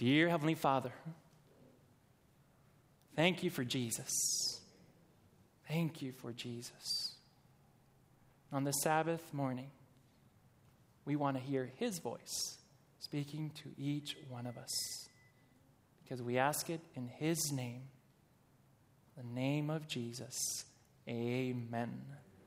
Dear Heavenly Father, thank you for Jesus. Thank you for Jesus. On the Sabbath morning, we want to hear his voice speaking to each one of us, because we ask it in his name, the name of Jesus. Amen.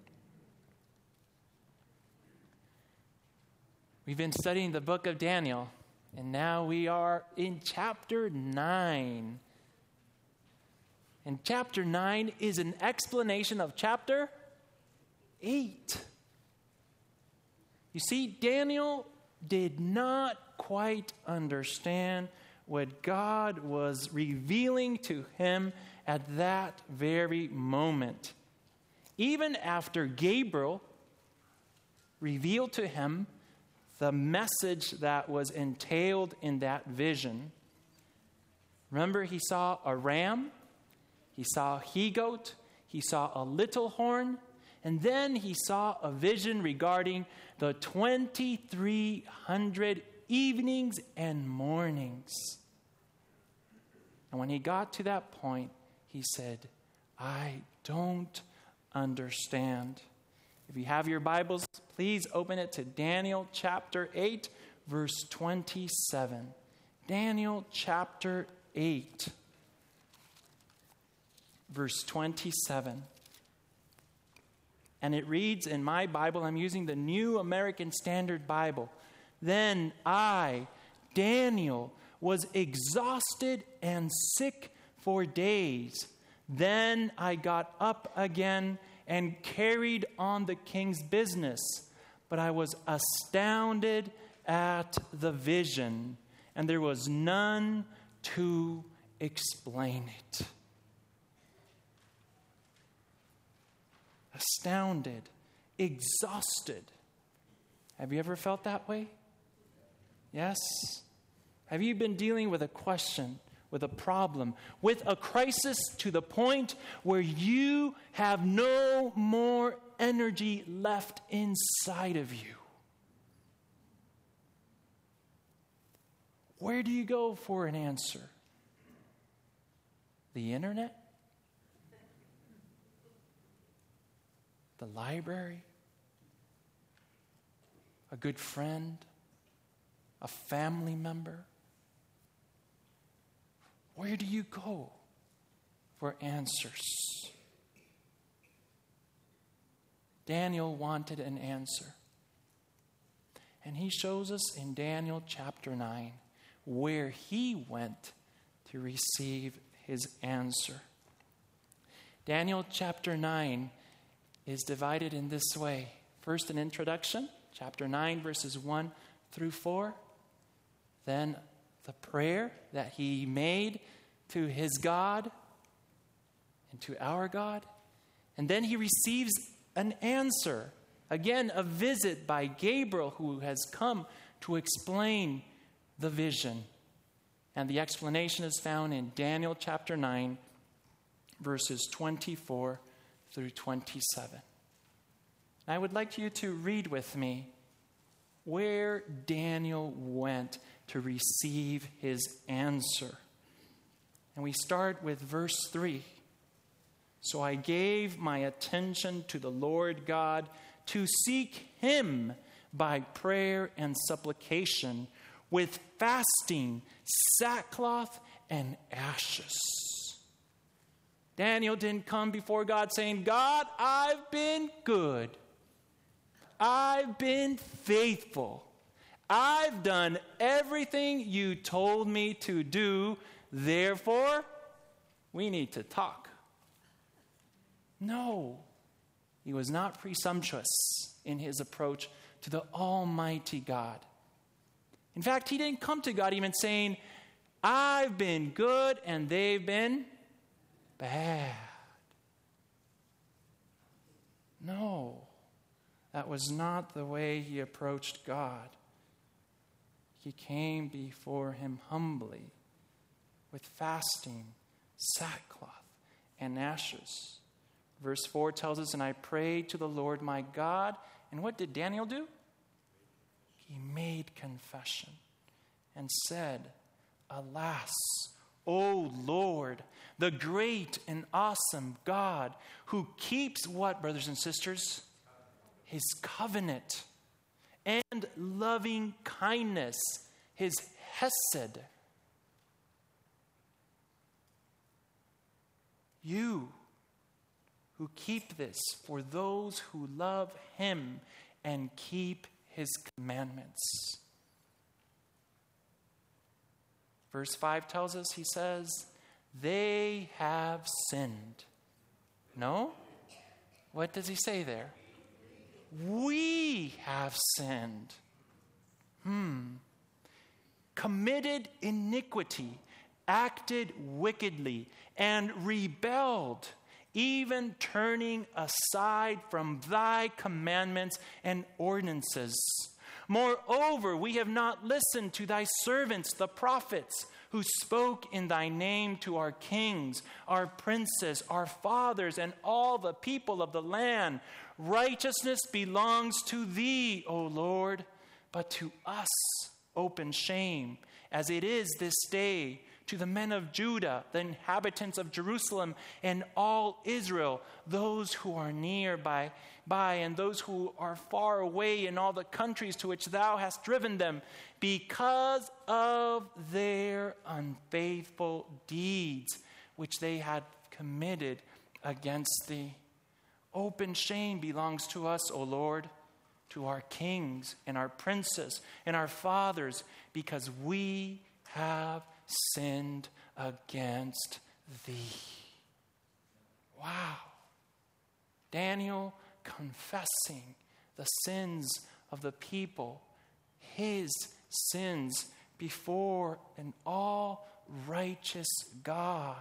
We've been studying the book of Daniel, and now we are in chapter 9. And chapter 9 is an explanation of chapter 8. You see, Daniel did not quite understand what God was revealing to him at that very moment. Even after Gabriel revealed to him the message that was entailed in that vision. Remember, he saw a ram, he saw a he-goat, he saw a little horn, and then he saw a vision regarding the 2,300 evenings and mornings. And when he got to that point, he said, I don't understand. If you have your Bibles, please open it to Daniel chapter 8, verse 27. Daniel chapter 8, verse 27. And it reads in my Bible, I'm using the New American Standard Bible. Then I, Daniel, was exhausted and sick for days. Then I got up again and carried on the king's business. But I was astounded at the vision, and there was none to explain it. Astounded, exhausted. Have you ever felt that way? Yes? Have you been dealing with a question, with a problem, with a crisis to the point where you have no more energy left inside of you? Where do you go for an answer? The internet? The library? A good friend? A family member? Where do you go for answers? Daniel wanted an answer. And he shows us in Daniel chapter 9 where he went to receive his answer. Daniel chapter 9 is divided in this way. First, an introduction, chapter 9, verses 1 through 4. Then the prayer that he made to his God and to our God. And then he receives an answer. Again, a visit by Gabriel, who has come to explain the vision. And the explanation is found in Daniel chapter 9, verses 24 through 27. I would like you to read with me where Daniel went to receive his answer. And we start with verse 3. So I gave my attention to the Lord God to seek him by prayer and supplication with fasting, sackcloth, and ashes. Daniel didn't come before God saying, God, I've been good. I've been faithful. I've done everything you told me to do. Therefore, we need to talk. No, he was not presumptuous in his approach to the Almighty God. In fact, he didn't come to God even saying, I've been good and they've been bad. No, that was not the way he approached God. He came before him humbly with fasting, sackcloth, and ashes. Verse 4 tells us, and I prayed to the Lord my God. And what did Daniel do? He made confession and said, Alas, O Lord, the great and awesome God, who keeps what, brothers and sisters? His covenant and loving kindness, his hesed. You who keep this for those who love him and keep his commandments. Verse 5 tells us, he says, they have sinned. No? What does he say there? We have sinned. Committed iniquity, acted wickedly, and rebelled, even turning aside from thy commandments and ordinances. Moreover, we have not listened to thy servants, the prophets, who spoke in thy name to our kings, our princes, our fathers, and all the people of the land. Righteousness belongs to thee, O Lord, but to us open shame, as it is this day, to the men of Judah, the inhabitants of Jerusalem, and all Israel, those who are near by, and those who are far away in all the countries to which thou hast driven them, because of their unfaithful deeds, which they had committed against thee. Open shame belongs to us, O Lord, to our kings and our princes and our fathers, because we have sinned against thee. Wow. Daniel confessing the sins of the people, his sins before an all-righteous God.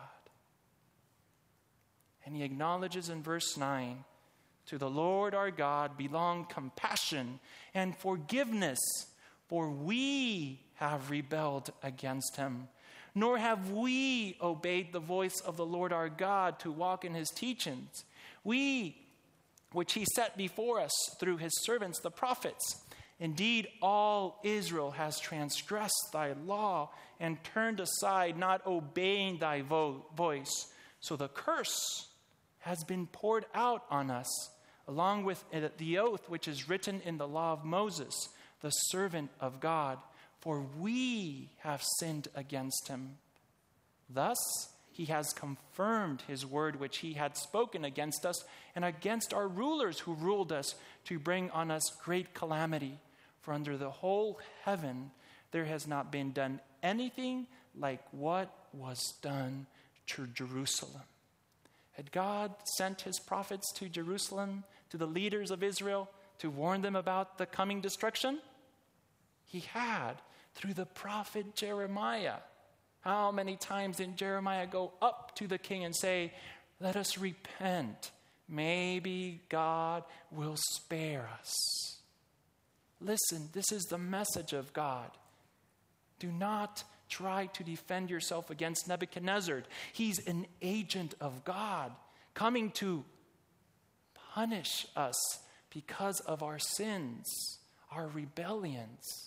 And he acknowledges in verse 9, to the Lord our God belong compassion and forgiveness, for we have rebelled against him. Nor have we obeyed the voice of the Lord our God to walk in his teachings, which he set before us through his servants the prophets. Indeed, all Israel has transgressed thy law and turned aside, not obeying thy voice. So the curse has been poured out on us, along with the oath which is written in the law of Moses, the servant of God, for we have sinned against him. Thus he has confirmed his word which he had spoken against us and against our rulers who ruled us, to bring on us great calamity. For under the whole heaven there has not been done anything like what was done to Jerusalem. Had God sent his prophets to Jerusalem, to the leaders of Israel, to warn them about the coming destruction? He had, through the prophet Jeremiah. How many times did Jeremiah go up to the king and say, let us repent. Maybe God will spare us. Listen, this is the message of God. Do not try to defend yourself against Nebuchadnezzar. He's an agent of God, coming to punish us because of our sins, our rebellions.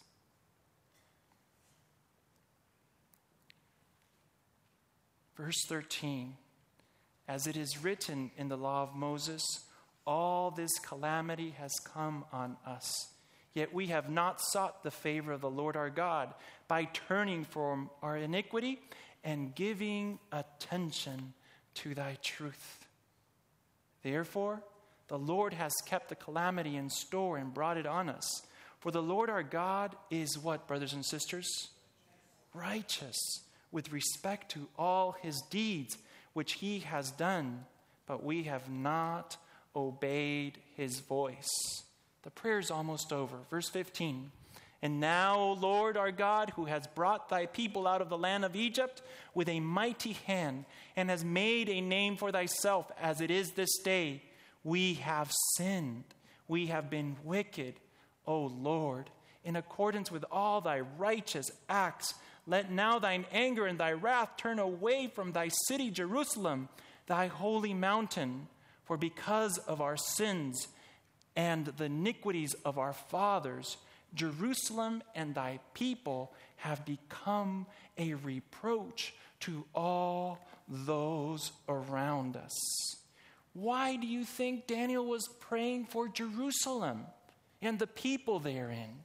Verse 13, as it is written in the law of Moses, all this calamity has come on us. Yet we have not sought the favor of the Lord our God by turning from our iniquity and giving attention to thy truth. Therefore, the Lord has kept the calamity in store and brought it on us. For the Lord our God is what, brothers and sisters? Righteous with respect to all his deeds which he has done, but we have not obeyed his voice. The prayer is almost over. Verse 15. And now, O Lord our God, who has brought thy people out of the land of Egypt with a mighty hand, and has made a name for thyself, as it is this day, we have sinned, we have been wicked, O Lord, in accordance with all thy righteous acts. Let now thine anger and thy wrath turn away from thy city Jerusalem, thy holy mountain. For because of our sins and the iniquities of our fathers, Jerusalem and thy people have become a reproach to all those around us. Why do you think Daniel was praying for Jerusalem and the people therein?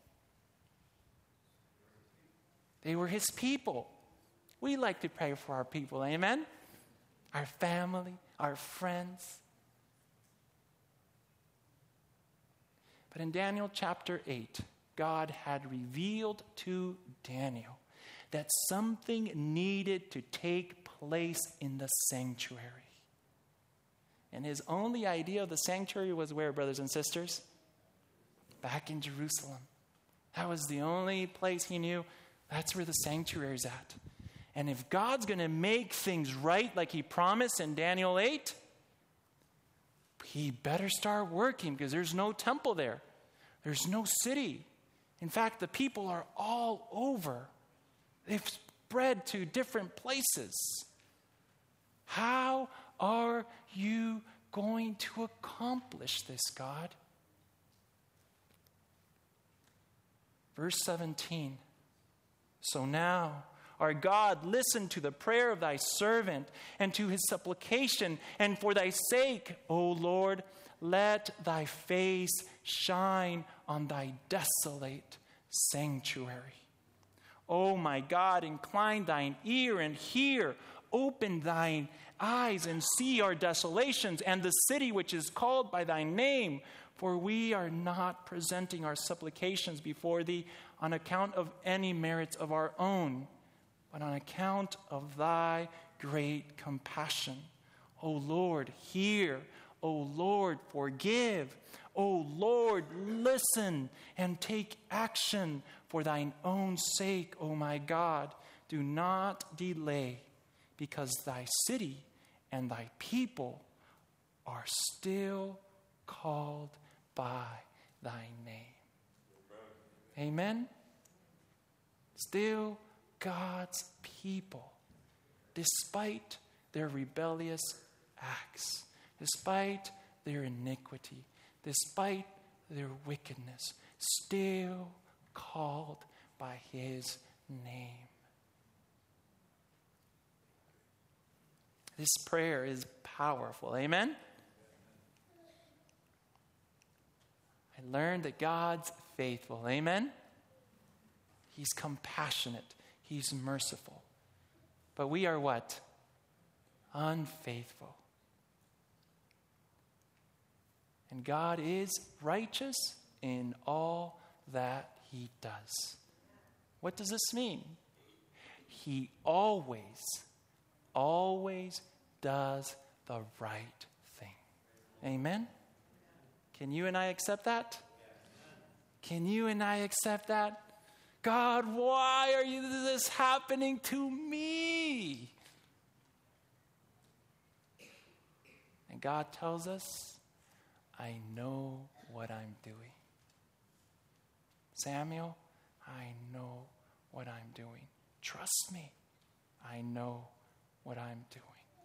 They were his people. We like to pray for our people, amen? Our family, our friends. But in Daniel chapter 8, God had revealed to Daniel that something needed to take place in the sanctuary. And his only idea of the sanctuary was where, brothers and sisters? Back in Jerusalem. That was the only place he knew. That's where the sanctuary is at. And if God's going to make things right like he promised in Daniel 8, he better start working because there's no temple there. There's no city. In fact, the people are all over. They've spread to different places. How are you going to accomplish this, God? Verse 17. So now, our God, listen to the prayer of thy servant and to his supplication, and for thy sake, O Lord, let thy face shine on thy desolate sanctuary. O my God, incline thine ear and hear. Open thine eyes and see our desolations and the city which is called by thy name. For we are not presenting our supplications before thee on account of any merits of our own, but on account of thy great compassion. O Lord, hear. O Lord, forgive. O Lord, listen and take action for thine own sake, O my God. Do not delay, because thy city and thy people are still called by thy name. Amen? Still God's people, despite their rebellious acts, despite their iniquity, despite their wickedness, still called by his name. This prayer is powerful. Amen? I learned that God's faithful. Amen? He's compassionate. He's merciful. But we are what? Unfaithful. And God is righteous in all that he does. What does this mean? He always does the right thing. Amen? Can you and I accept that? Can you and I accept that? God, why are this happening to me? And God tells us, I know what I'm doing. Samuel, I know what I'm doing. Trust me. I know what I'm doing.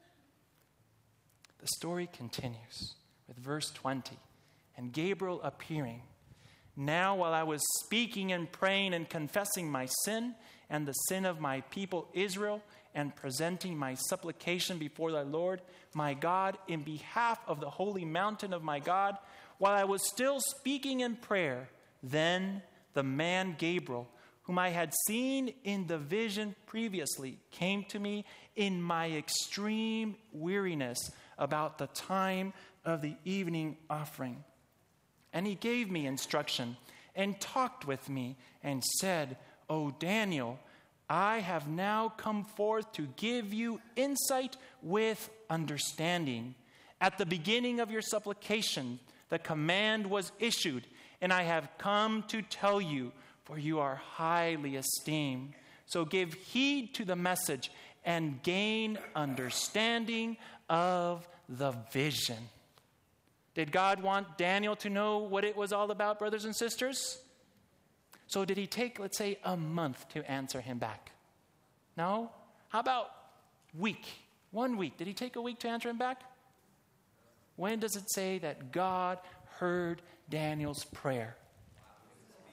The story continues with verse 20. And Gabriel appearing. Now while I was speaking and praying and confessing my sin and the sin of my people Israel and presenting my supplication before thy Lord, my God, in behalf of the holy mountain of my God, while I was still speaking in prayer, then the man Gabriel, whom I had seen in the vision previously, came to me in my extreme weariness about the time of the evening offering. And he gave me instruction and talked with me and said, O Daniel, I have now come forth to give you insight with understanding. At the beginning of your supplication, the command was issued, and I have come to tell you, for you are highly esteemed. So give heed to the message and gain understanding of the vision. Did God want Daniel to know what it was all about, brothers and sisters? So did he take, let's say, a month to answer him back? No? How about week? 1 week. Did he take a week to answer him back? When does it say that God heard Daniel's prayer?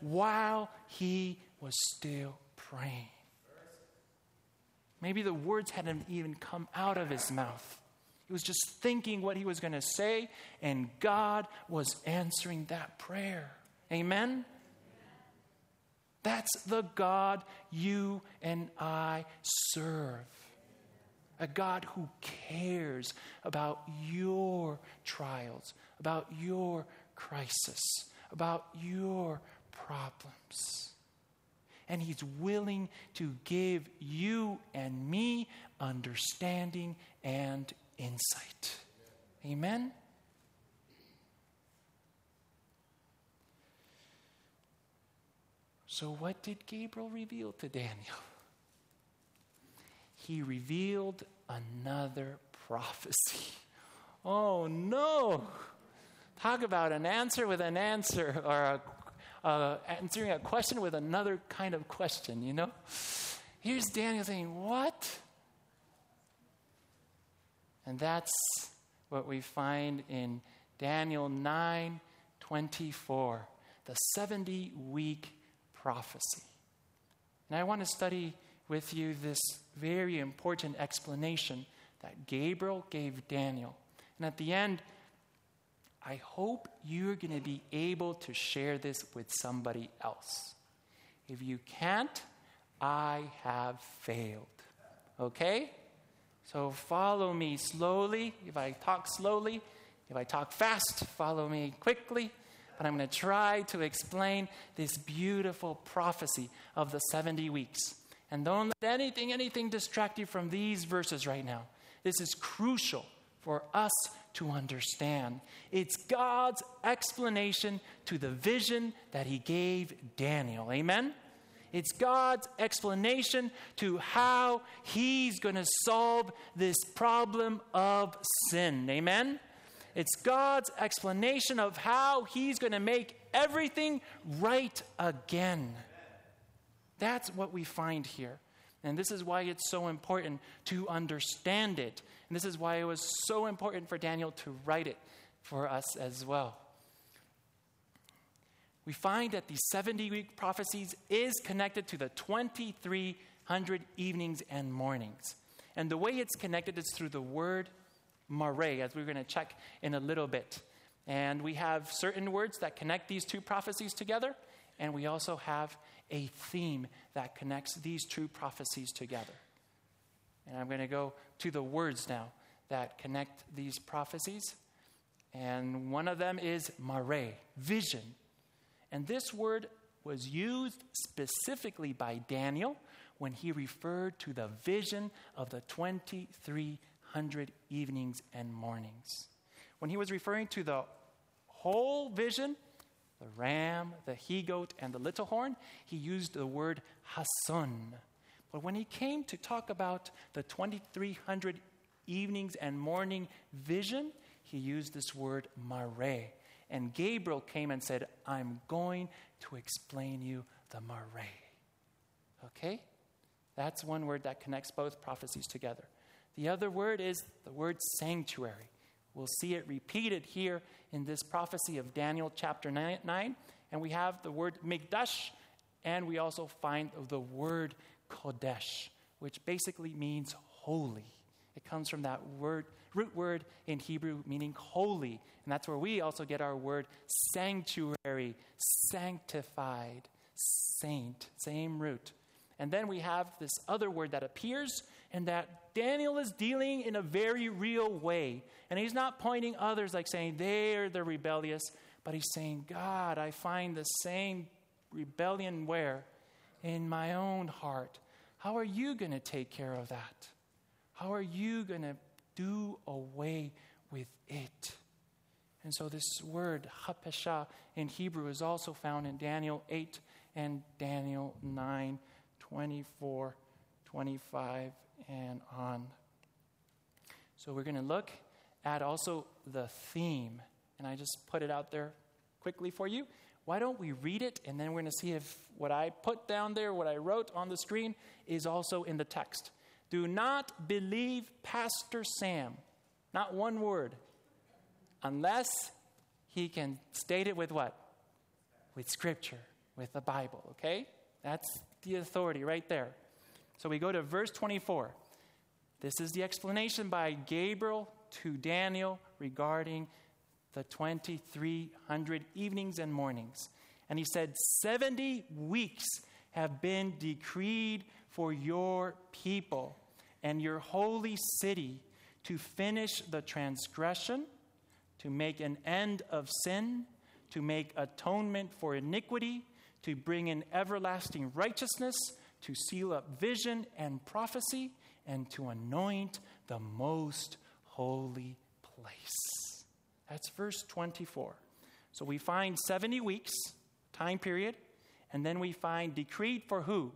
while he was still praying. Maybe the words hadn't even come out of his mouth. He was just thinking what he was going to say, and God was answering that prayer. Amen? That's the God you and I serve. A God who cares about your trials, about your crisis, about your problems. And he's willing to give you and me understanding and insight. Amen? So what did Gabriel reveal to Daniel? He revealed another prophecy. Oh no! Talk about an answer with an answer, or answering a question with another kind of question, you know? Here's Daniel saying, what? And that's what we find in Daniel 9:24, the 70-week prophecy. And I want to study with you this very important explanation that Gabriel gave Daniel. And at the end, I hope you're going to be able to share this with somebody else. If you can't, I have failed. Okay? So follow me slowly. If I talk slowly, if I talk fast, follow me quickly. But I'm going to try to explain this beautiful prophecy of the 70 weeks. And don't let anything distract you from these verses right now. This is crucial for us to understand. It's God's explanation to the vision that he gave Daniel. Amen? It's God's explanation to how he's going to solve this problem of sin. Amen? It's God's explanation of how he's going to make everything right again. That's what we find here. And this is why it's so important to understand it. And this is why it was so important for Daniel to write it for us as well. We find that the 70-week prophecies is connected to the 2,300 evenings and mornings. And the way it's connected is through the word mare, as we're going to check in a little bit. And we have certain words that connect these two prophecies together. And we also have a theme that connects these two prophecies together. And I'm going to go to the words now that connect these prophecies. And one of them is mare, vision. And this word was used specifically by Daniel when he referred to the vision of the 2,300 evenings and mornings. When he was referring to the whole vision, the ram, the he-goat, and the little horn, he used the word hasun. But when he came to talk about the 2,300 evenings and morning vision, he used this word mare. And Gabriel came and said, I'm going to explain you the mare. Okay? That's one word that connects both prophecies together. The other word is the word sanctuary. We'll see it repeated here in this prophecy of Daniel chapter 9. And we have the word mikdash, and we also find the word kodesh, which basically means holy. It comes from that root word in Hebrew meaning holy. And that's where we also get our word sanctuary, sanctified, saint, same root. And then we have this other word that appears, and that Daniel is dealing in a very real way. And he's not pointing others like saying they're the rebellious, but he's saying, God, I find the same rebellion where? In my own heart. How are you going to take care of that? How are you going to do away with it? And so this word, hapesha, in Hebrew is also found in Daniel 8 and Daniel 9, 24, 25, and on. So we're going to look at also the theme. And I just put it out there quickly for you. Why don't we read it, and then we're going to see if what I put down there, what I wrote on the screen, is also in the text. Do not believe Pastor Sam. Not one word. Unless he can state it with what? With Scripture. with the Bible, okay? That's the authority right there. So we go to verse 24. This is the explanation by Gabriel to Daniel regarding the 2,300 evenings and mornings. And he said, 70 weeks have been decreed for your people and your holy city to finish the transgression, to make an end of sin, to make atonement for iniquity, to bring in everlasting righteousness, to seal up vision and prophecy, and to anoint the most holy place. That's verse 24. So we find 70 weeks, time period, and then we find decreed for who?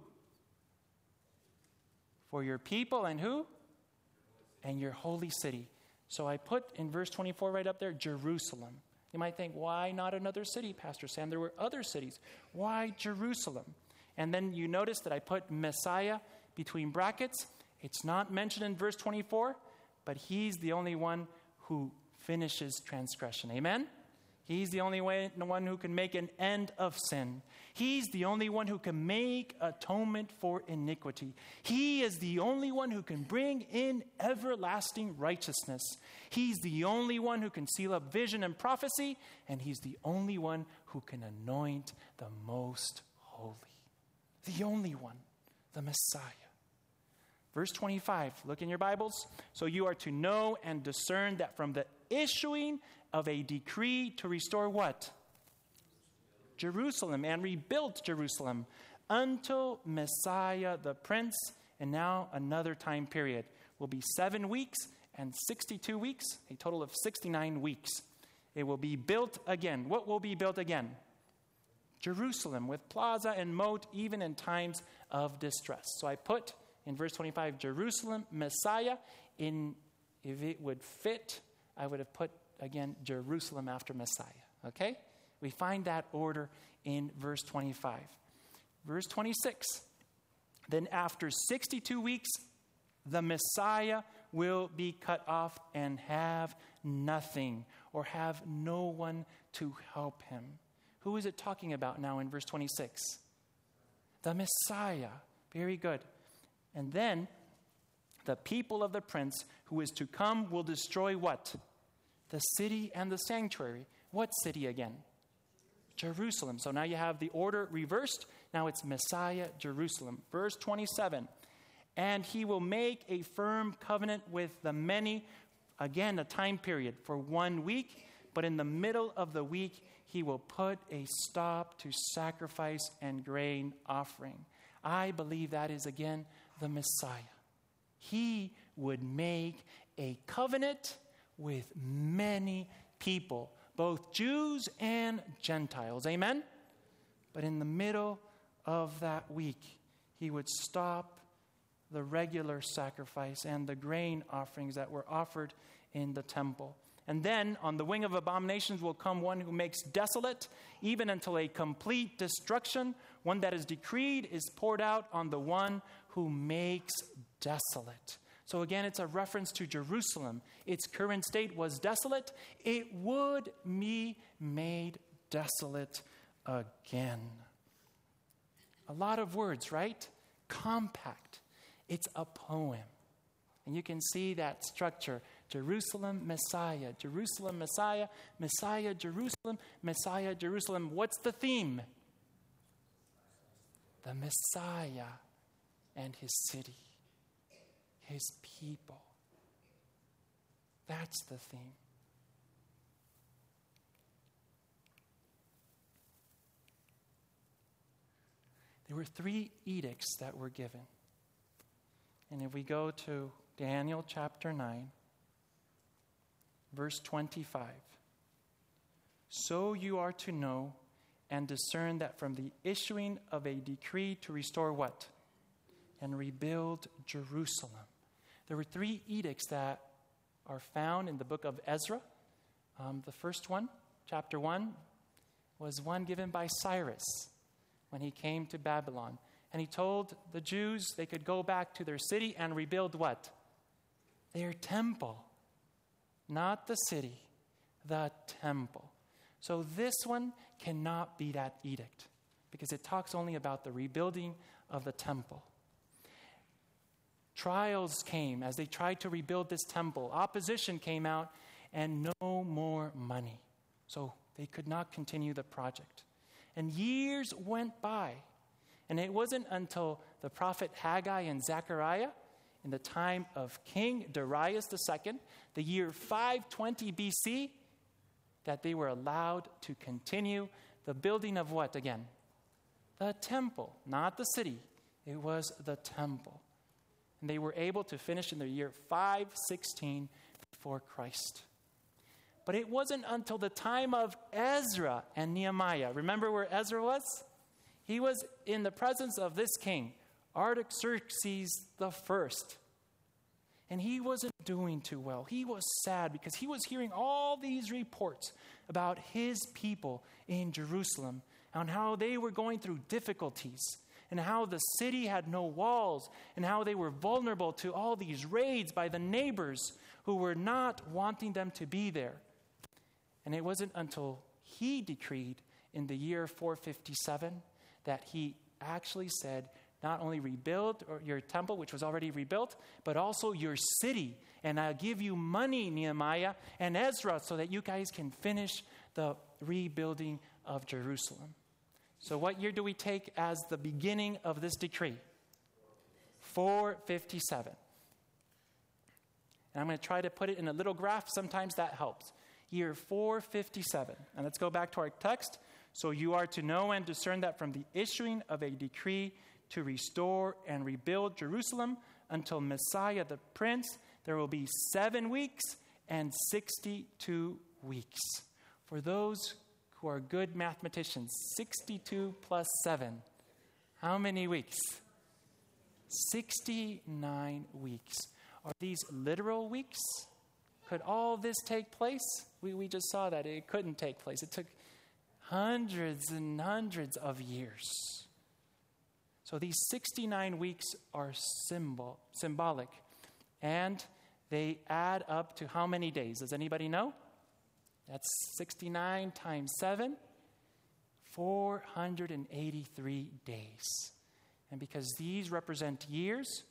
For your people and who? And your holy city. So I put in verse 24 right up there, Jerusalem. You might think, why not another city, Pastor Sam? There were other cities. Why Jerusalem? And then you notice that I put Messiah between brackets. It's not mentioned in verse 24, but he's the only one who finishes transgression. Amen? He's the only one who can make an end of sin. He's the only one who can make atonement for iniquity. He is the only one who can bring in everlasting righteousness. He's the only one who can seal up vision and prophecy, and he's the only one who can anoint the most holy. The only one, the Messiah. Verse 25, look in your Bibles. So you are to know and discern that from the issuing of a decree to restore what? Jerusalem, and rebuild Jerusalem until Messiah the Prince, and now another time period will be 7 weeks and 62 weeks, a total of 69 weeks. It will be built again. What will be built again? Jerusalem, with plaza and moat, even in times of distress. So I put in verse 25, Jerusalem, Messiah. If it would fit, I would have put, again, Jerusalem after Messiah. Okay? We find that order in verse 25. Verse 26, then after 62 weeks, the Messiah will be cut off and have nothing, or have no one to help him. Who is it talking about now in verse 26? The Messiah. Very good. And then the people of the prince who is to come will destroy what? The city and the sanctuary. What city again? Jerusalem. So now you have the order reversed. Now it's Messiah, Jerusalem. Verse 27. And he will make a firm covenant with the many. Again, a time period for 1 week. But in the middle of the week, he will put a stop to sacrifice and grain offering. I believe that is, again, the Messiah. He would make a covenant with many people, both Jews and Gentiles. Amen? But in the middle of that week, he would stop the regular sacrifice and the grain offerings that were offered in the temple. And then on the wing of abominations will come one who makes desolate, even until a complete destruction. One that is decreed is poured out on the one who makes desolate. So again, it's a reference to Jerusalem. Its current state was desolate. It would be made desolate again. A lot of words, right? Compact. It's a poem. And you can see that structure. Jerusalem, Messiah, Jerusalem, Messiah, Messiah, Jerusalem, Messiah, Jerusalem. What's the theme? The Messiah and his city, his people. That's the theme. There were 3 edicts that were given. And if we go to Daniel chapter 9, verse 25. So you are to know and discern that from the issuing of a decree to restore what? And rebuild Jerusalem. There were 3 edicts that are found in the book of Ezra. The first one, chapter 1, was one given by Cyrus when he came to Babylon. And he told the Jews they could go back to their city and rebuild what? Their temple. Not the city, the temple. So this one cannot be that edict. because it talks only about the rebuilding of the temple. Trials came as they tried to rebuild this temple. Opposition came out and no more money. So they could not continue the project. And years went by. And it wasn't until the prophet Haggai and Zechariah in the time of King Darius II, the year 520 BC, that they were allowed to continue the building of what again? The temple, not the city. It was the temple. And they were able to finish in the year 516 before Christ. But it wasn't until the time of Ezra and Nehemiah. Remember where Ezra was? He was in the presence of this king, Artaxerxes the First. And he wasn't doing too well. He was sad because he was hearing all these reports about his people in Jerusalem and how they were going through difficulties and how the city had no walls and how they were vulnerable to all these raids by the neighbors who were not wanting them to be there. And it wasn't until he decreed in the year 457 that he actually said, not only rebuild your temple, which was already rebuilt, but also your city. And I'll give you money, Nehemiah and Ezra, so that you guys can finish the rebuilding of Jerusalem. So what year do we take as the beginning of this decree? 457. And I'm going to try to put it in a little graph. Sometimes that helps. Year 457. And let's go back to our text. So you are to know and discern that from the issuing of a decree to restore and rebuild Jerusalem until Messiah the Prince, there will be 7 weeks and 62 weeks. For those who are good mathematicians, 62 plus 7. How many weeks? 69 weeks. Are these literal weeks? Could all this take place? We just saw that it couldn't take place. It took hundreds and hundreds of years. So these 69 weeks are symbolic, and they add up to how many days? Does anybody know? That's 69 times 7, 483 days. And because these represent years,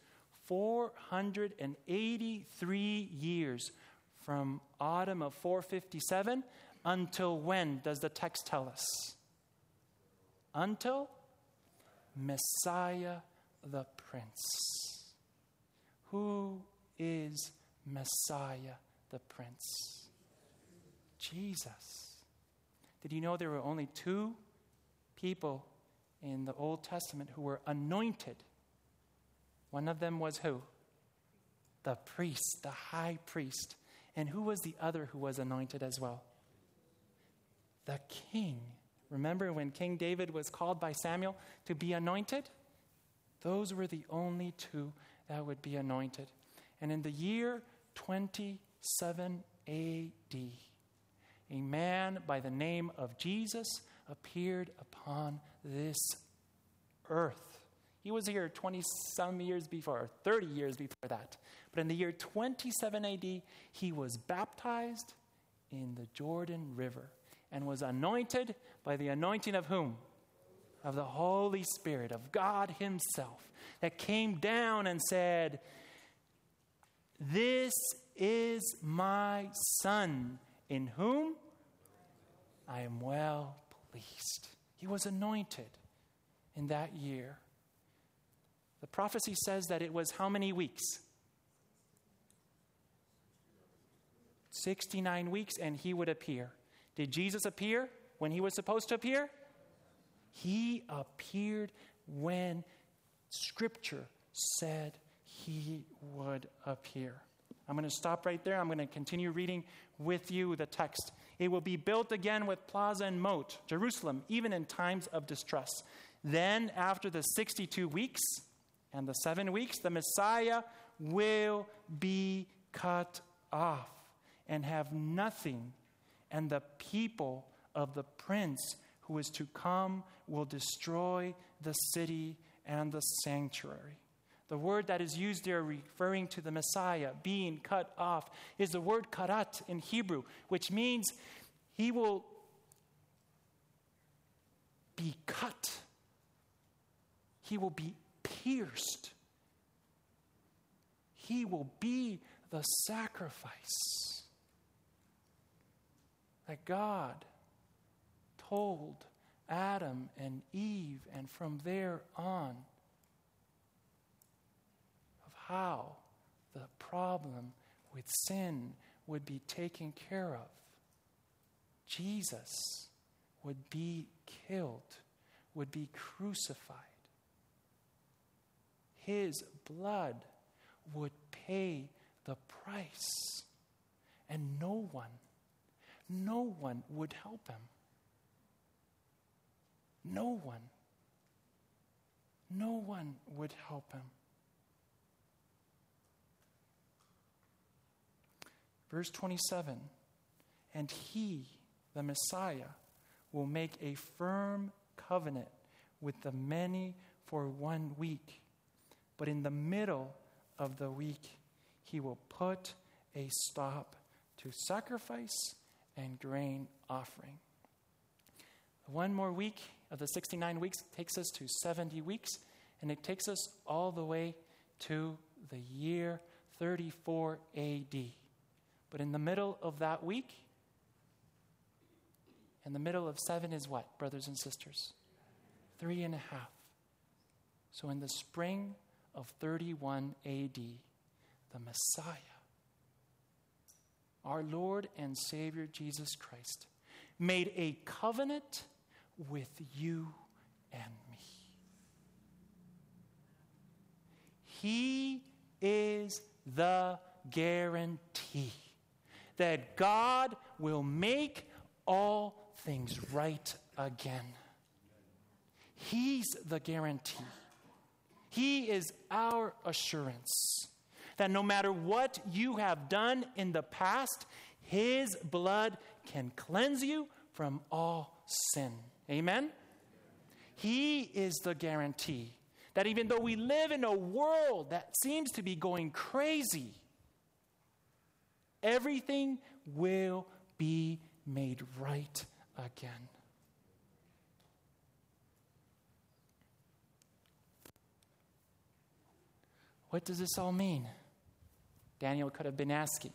483 years from autumn of 457 until when does the text tell us? Until Messiah the Prince. Who is Messiah the Prince? Jesus. Did you know there were only 2 people in the Old Testament who were anointed? One of them was who? The priest, the high priest. And who was the other who was anointed as well? The king. Remember when King David was called by Samuel to be anointed? Those were the only 2 that would be anointed. And in the year 27 A.D., a man by the name of Jesus appeared upon this earth. He was here 20-some years before, 30 years before that. But in the year 27 A.D., he was baptized in the Jordan River and was anointed by the anointing of whom? Of the Holy Spirit, of God himself, that came down and said, "This is my Son, in whom I am well pleased." He was anointed in that year. The prophecy says that it was how many weeks? 69 weeks, and he would appear. Did Jesus appear when he was supposed to appear? He appeared when Scripture said he would appear. I'm going to stop right there. I'm going to continue reading with you the text. It will be built again with plaza and moat, Jerusalem, even in times of distress. Then, after the 62 weeks and the 7 weeks, the Messiah will be cut off and have nothing, and the people of the prince who is to come will destroy the city and the sanctuary. The word that is used there referring to the Messiah being cut off is the word karat in Hebrew, which means he will be cut He will be pierced. He will be the sacrifice that God told Adam and Eve, and from there on, of how the problem with sin would be taken care of. Jesus would be killed, would be crucified. His blood would pay the price, and no one would help him. No one would help him. Verse 27, and he, the Messiah, will make a firm covenant with the many for 1 week. But in the middle of the week, he will put a stop to sacrifice and grain offering. 1 more week of the 69 weeks takes us to 70 weeks, and it takes us all the way to the year 34 AD. But in the middle of that week, in the middle of 7 is what, brothers and sisters? 3.5. So in the spring of 31 AD, the Messiah, our Lord and Savior Jesus Christ, made a covenant with you and me. He is the guarantee that God will make all things right again. He's the guarantee. He is our assurance that no matter what you have done in the past, His blood can cleanse you from all sin. Amen? He is the guarantee that even though we live in a world that seems to be going crazy, everything will be made right again. What does this all mean? Daniel could have been asking.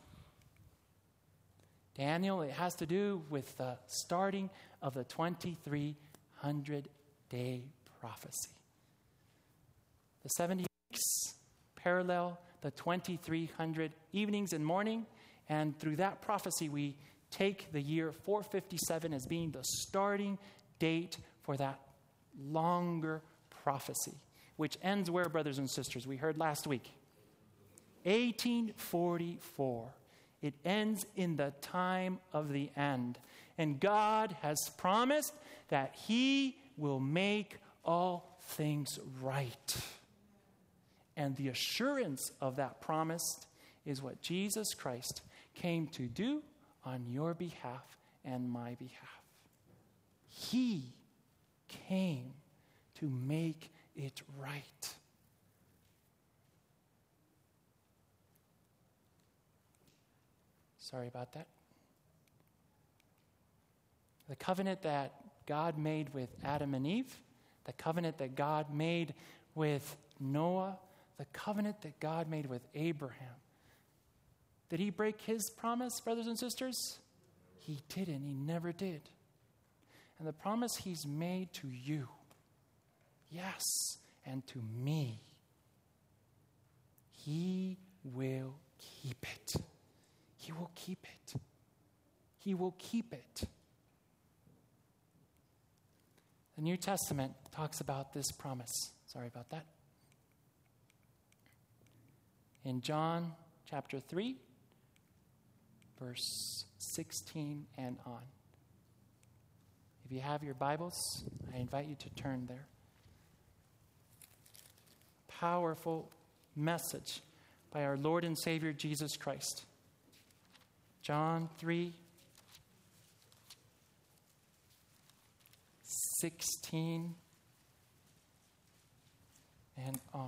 Daniel, it has to do with the starting of the 2300-day prophecy. The 70 weeks parallel the 2300 evenings and morning, and through that prophecy we take the year 457 as being the starting date for that longer prophecy, which ends where, brothers and sisters? We heard last week. 1844. It ends in the time of the end. And God has promised that He will make all things right. And the assurance of that promise is what Jesus Christ came to do on your behalf and my behalf. He came to make it right. Sorry about that. The covenant that God made with Adam and Eve, the covenant that God made with Noah, the covenant that God made with Abraham. Did He break His promise, brothers and sisters? He didn't. He never did. And the promise He's made to you, yes, and to me, He will keep it. He will keep it. He will keep it. The New Testament talks about this promise. Sorry about that. In John chapter 3, verse 16 and on. If you have your Bibles, I invite you to turn there. Powerful message by our Lord and Savior Jesus Christ. John 3, 16 and on.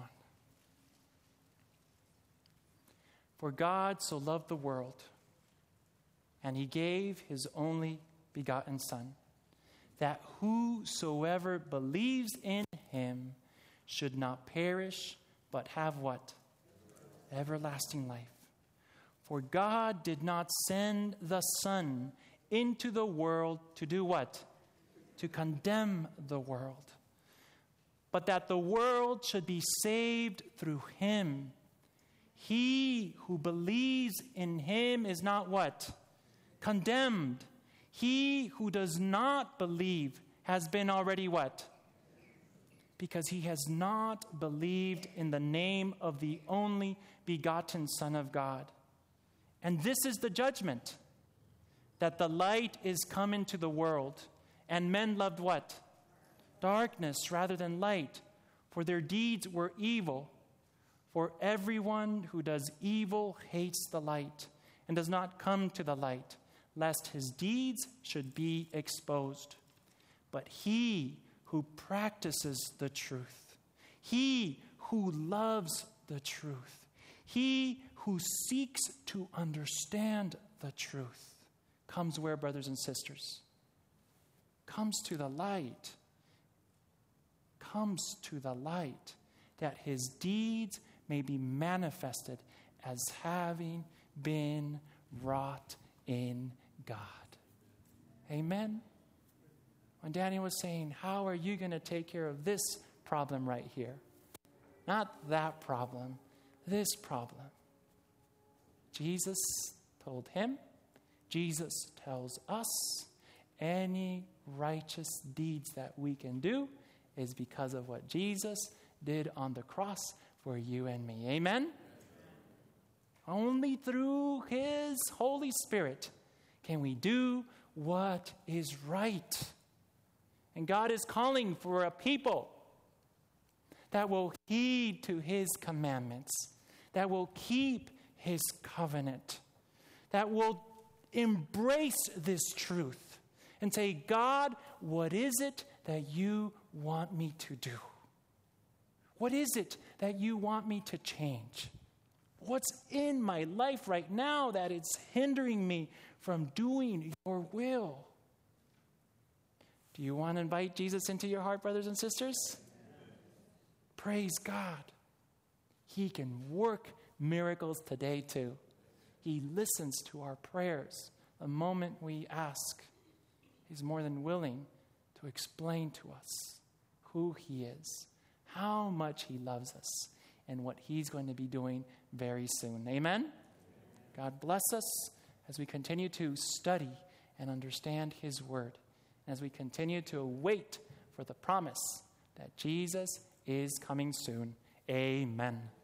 For God so loved the world, and He gave His only begotten Son, that whosoever believes in Him should not perish, but have what? Everlasting life. For God did not send the Son into the world to do what? To condemn the world, but that the world should be saved through him. He who believes in him is not what? Condemned. He who does not believe has been already what? Because he has not believed in the name of the only begotten Son of God. And this is the judgment, that the light is come into the world, and men loved what? Darkness rather than light, for their deeds were evil. For everyone who does evil hates the light and does not come to the light, lest his deeds should be exposed. But he who practices the truth, he who loves the truth, he who seeks to understand the truth, comes where, brothers and sisters? Comes to the light. Comes to the light, that his deeds may be manifested as having been wrought in God. Amen? When Daniel was saying, how are you going to take care of this problem right here? Not that problem, this problem. Jesus told him, Jesus tells us, any righteous deeds that we can do is because of what Jesus did on the cross for you and me. Amen? Only through his Holy Spirit can we do what is right. And God is calling for a people that will heed to his commandments, that will keep his covenant, that will embrace this truth and say, God, what is it that you want me to do? What is it that you want me to change? What's in my life right now that it's hindering me from doing your will? Do you want to invite Jesus into your heart, brothers and sisters? Praise God. He can work miracles today too. He listens to our prayers the moment we ask. He's more than willing to explain to us who he is, how much he loves us, and what he's going to be doing very soon. Amen? God bless us as we continue to study and understand his word, as we continue to wait for the promise that Jesus is coming soon. Amen.